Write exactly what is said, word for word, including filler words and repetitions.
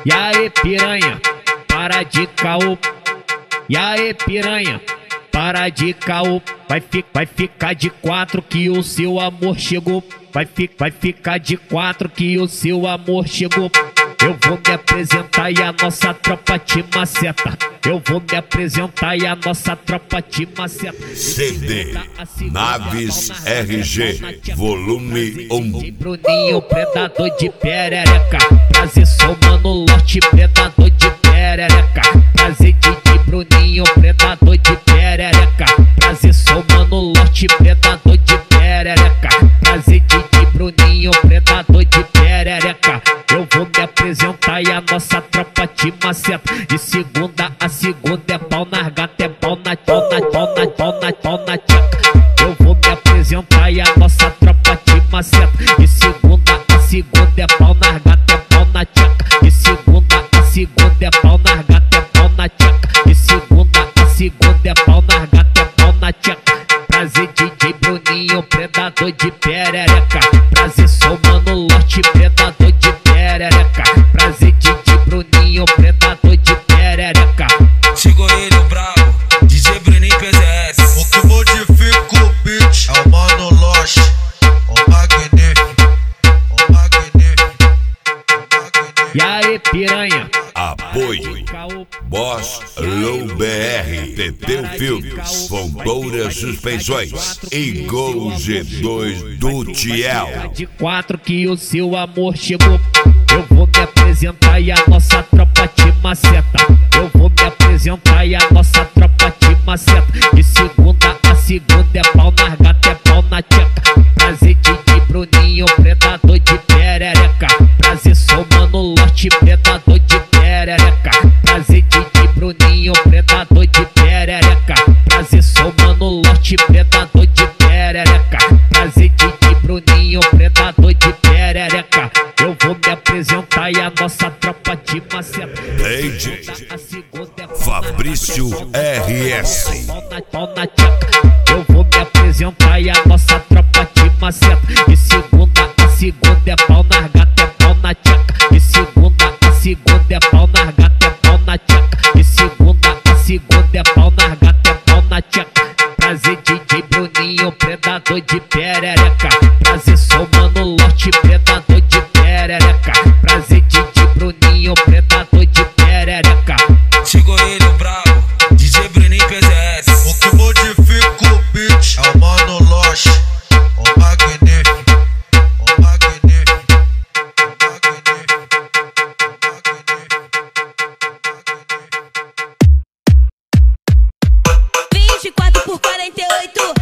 E aí piranha, para de caô. E aí piranha, para de caô. Vai, fi, vai ficar de quatro que o seu amor chegou. Vai, fi, vai ficar de quatro que o seu amor chegou. Eu vou me apresentar e a nossa tropa te maceta. Eu vou me apresentar e a nossa tropa te maceta. C D Naves R G Volume um. Bruninho, predador de perereca. Prazer, sou mano lote, predador de perereca. Prazer, Didi Bruninho, predador de perereca. Prazer, sou mano lote, predador de perereca. Prazer, Didi Bruninho, predador de perereca. Eu vou me apresentar e a nossa tropa te maceta. De segunda a segunda é pau na gata, é pau na pau na pau na pau na pau na tcheca. Eu vou me apresentar e a nossa tropa te maceta. De segunda a segunda é pau na gata, é pau na tcheca. De segunda a segunda é pau na gata, é pau na tcheca. De segunda a segunda é pau na gata, é pau na tcheca. Prazer, Didi Bruninho, predador de perereca. Prazer, sou mano lote, predador de perereca. Prazer, Didi Bruninho, predador de perereca. Chegou ele, o brabo, D J Bruninho P Z S. O que modifica o beat é o mano Lost, o magnífico, o magnífico, o magnífico. E aí piranha, Apoio Boss Low B R, Teteu Filmes, Fontoura Suspensões e Gol G dois do Tiel. de quatro que o seu amor chegou. Eu vou me apresentar e a nossa tropa te maceta. Eu vou me apresentar e a nossa tropa te maceta. De segunda a segunda é pau na gata, é pau na tcheca. Prazer, Didi Bruninho, predador de perereca. Prazer, sou mano lote, predador de perereca. Prazer, Didi Bruninho, predador de perereca. Prazer, sou mano lote, predador de perereca. Prazer, Didi Bruninho, predador de perereca. Eu vou me apresentar e a nossa tropa te maceta. D J Fabrício R S. Pau na tcheca. Eu vou me apresentar e a nossa tropa te maceta. De segunda a segunda é pau na gata, é pau na tcheca. De segunda a segunda é pau na gata, é pau na tcheca. De segunda a segunda é pau na gata, é pau na tcheca. Prazer, Didi Bruninho, predador de perereca. Prazer, sou mano lote, predador de perereca. Prazer, Didi Bruninho, predador de perereca. Chegou ele, o brabo, D J Bruninho P Z S. O que modifica o beat é o mano Lost, o magnífico, o magnífico, o magnífico, o magnífico. vinte e quatro por quarenta e oito.